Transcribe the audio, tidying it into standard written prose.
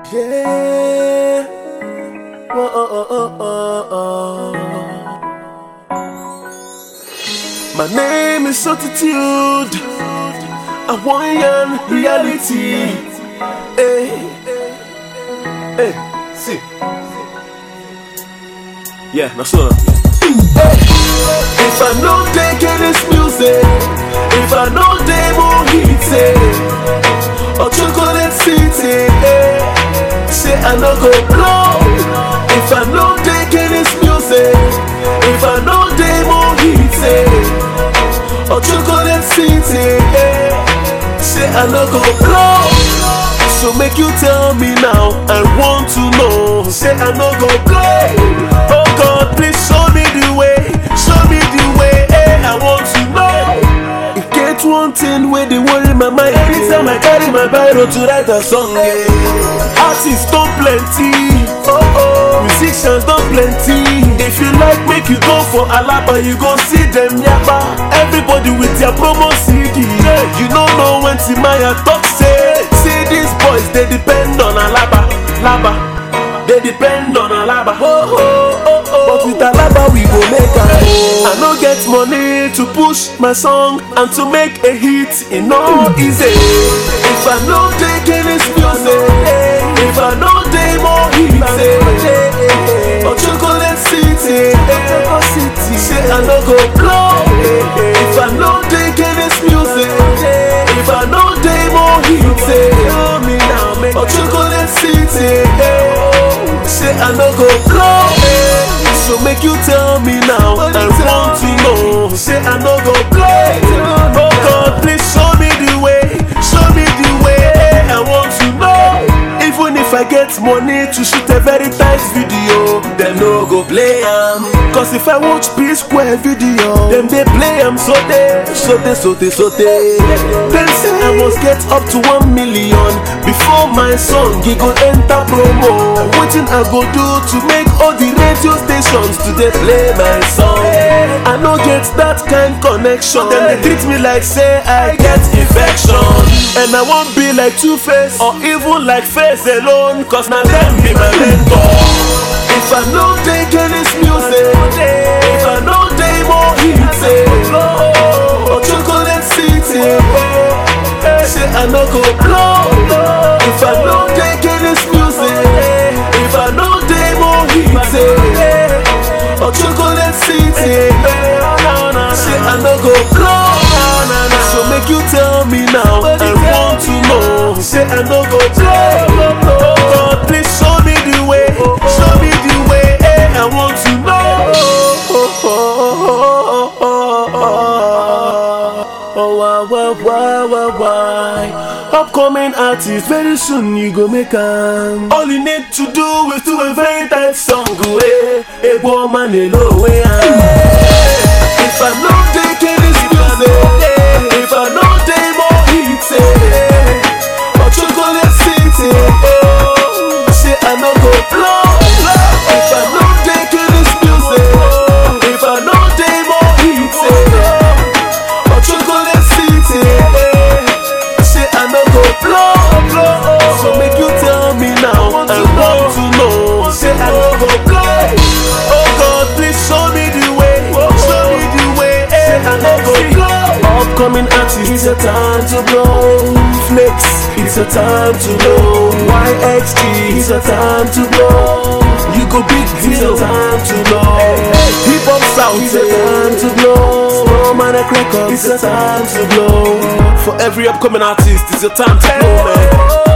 Yeah. Whoa, oh, oh, oh, oh. My name is Solitude. I want yan reality. Hey, hey, see. Yeah, now so. Hey. If I know they get this music, if I know they won't hit it, or chocolate city, say I no go blow. If I know they get this music, if I know they won't hit it, or chocolate city, say I no go blow. So make you tell me now, I want to know. Say I no go play. Oh God, please show me the way. Show me the way, I want to know. It get one thing where they worry my mind. Anytime I carry my Bible to write a song, artists don't plenty, musicians don't plenty. If you like, make you go for Alaba, you go see them yaba. Everybody with their promo CD. You don't know when Timaya talk say these boys, they depend on Alaba, Laba. They depend on Alaba. But with Alaba we go make a I no get money to push my song and to make a hit, it no easy. If I know they get this music, if I know they more hits, or chocolate city, say I no go blow. If I know they get this music, if I know they more hits, or chocolate city, say I no go blow. So make you tell me now, I want to know. Say I no go play. Oh God, please show me the way. Show me the way, I want to know. Even if I get money to shoot a very tight video, them no go play am. Cause if I watch P-Square video, them they play am so they. Them say I must get up to 1 million before my song he go enter promo. Wetin I go do to make all the radio stations today play my song? I no get that kind connection. Then they treat me like say I get infection, and I won't be like Two-Face or even like Face alone, cause now them be my mentor. If I know they get this music, if I know they more hits, or chocolate city, say I no go blow. If I know they get this music, if I know they more hits, or chocolate city, say I no go blow. So make you tell me now, I want to know. Say I no go play. Oh God, please show me the way. Show me the way, I want to know. Why? Upcoming artist, very soon you go make am. All you need to do is do a very tight song. A woman alone. If I know they get this music, if I know they more hits, or chocolate city, say I no go blow. If I know they get this music, if I know they more hits, or chocolate city, say I no go blow. So make you tell me now, I want to know. Say I no go play. Oh God, please show me the way. Show me the way, I no go blow. Upcoming artists, it's a time to blow. Flex, it's a time to blow. YXG, it's a time to blow. You go big, it's a time to blow. Hip Hop South, it's a time to blow. Romantic Records, it's a time to blow. For every upcoming artist, it's a time to blow, man.